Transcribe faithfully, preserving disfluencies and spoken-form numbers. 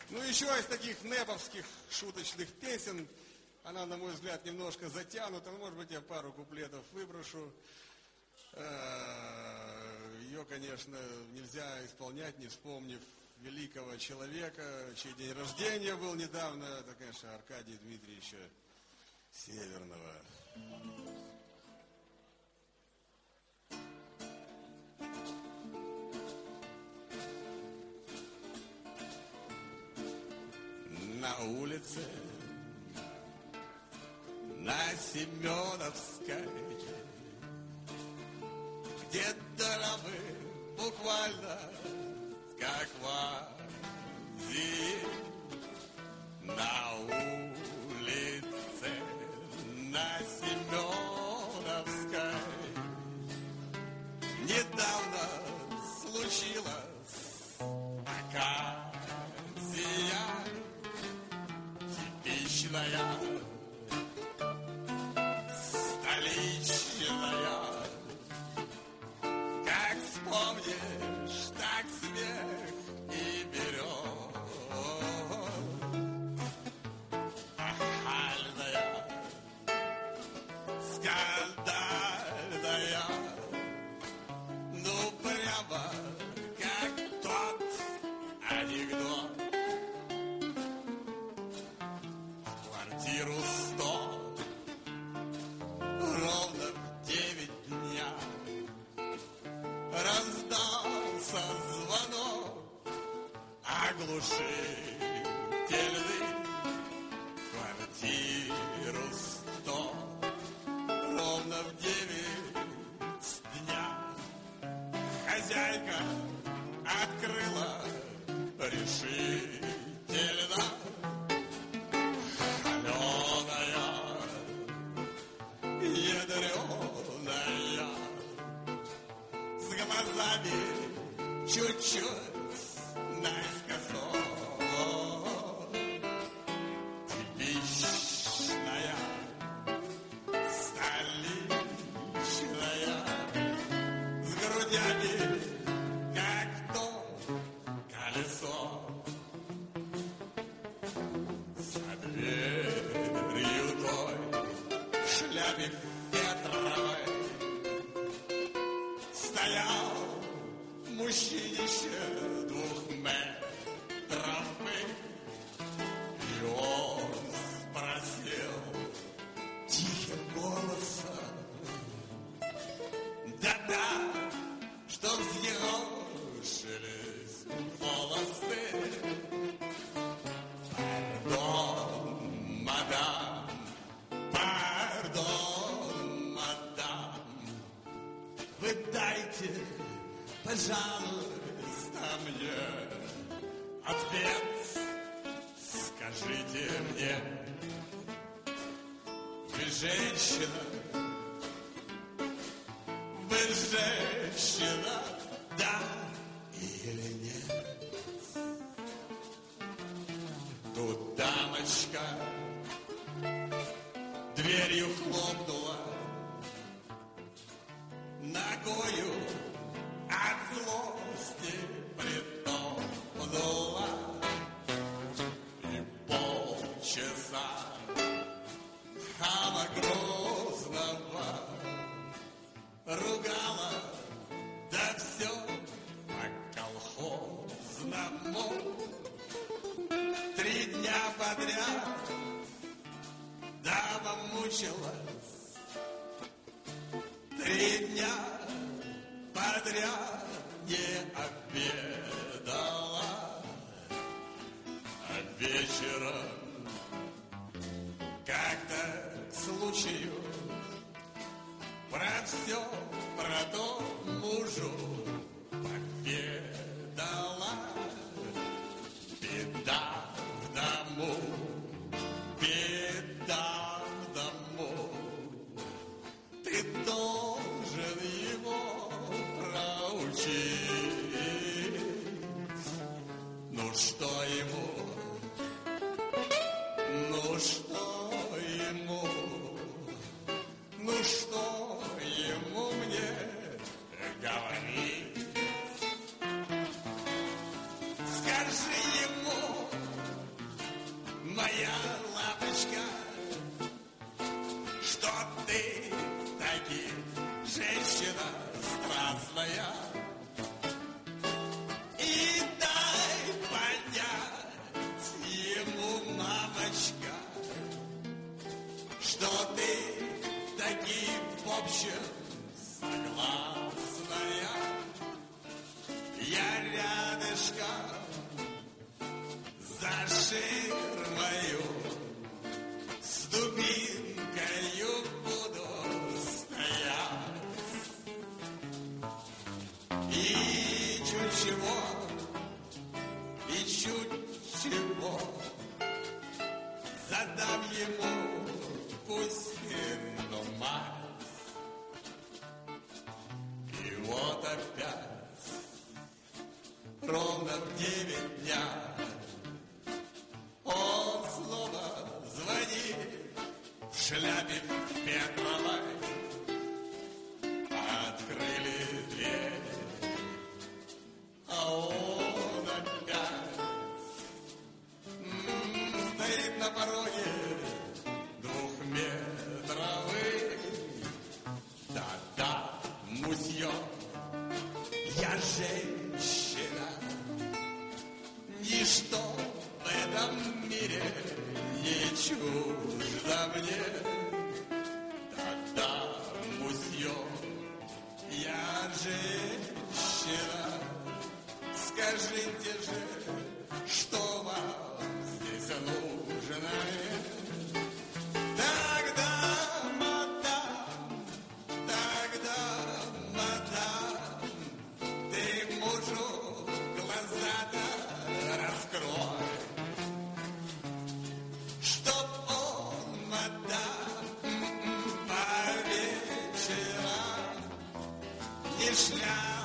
Ну, еще из таких неповских шуточных песен, она, на мой взгляд, немножко затянута, ну, может быть, я пару куплетов выброшу. Ее, конечно, нельзя исполнять, не вспомнив великого человека, чей день рождения был недавно. Это, конечно, Аркадия Дмитриевича Северного. На улице, на Семеновской, где травы буквально как вази, на улице, на Семеновской, недавно случилась оказия типичная, столичная. Как вспомнишь, так смех и берет. Ахальная, скандальная, ну прямо как тот анекдот. В квартиру сто ровно в девять дня раздался звонок оглушительный. Квартиру сто ровно в девять дня хозяйка открыла решительно. Холеная, ядреная, с глазами чуть-чуть наискосок, типичная, столичная, с грудями, как то колесо. За дверью той шляпе фетровой стоял мужчинище двух метров, и он спросил тихим голосом, да-да, что взъерошились волосы. Пардон, мадам, пардон, мадам, вы дайте, пожалуйста, мне ответ. Скажите мне, вы женщина, вы женщина, да или нет? Тут дамочка дверью хлопнула, ногою от злости притопнула, и полчаса хама грозного ругала, да все по-колхозному. Три дня подряд дама мучилась, три дня подряд не обедала, а вечером как-то к случаю про все, про то мужу поведала. Беда в дому, беда в дому, ты должен его проучить. Ну что ему, ну что ему, ну что ему мне говорить? Скажи ему, ты таки женщина страстная. И дай понять ему, мамочка, что ты таки в общем согласная. Я рядышком за ширмою с дубинкою буду стоять. И чуть чего, и чуть чего задам ему, пусть и мать. И вот опять ровно в девять дня он снова звонит в шляпе Петровой. Открыли дверь, а он опять м-м, стоит на пороге двухметровый. Да-да, мусье, я женщина, ничто в этом мире не чуждо мне. Да-да, мусье, я женщина, скажите же, что вам здесь нужно? Тогда, мадам, тогда, мадам, ты мужу глаза-то раскрой, чтоб он, мадам, по вечерам не шлял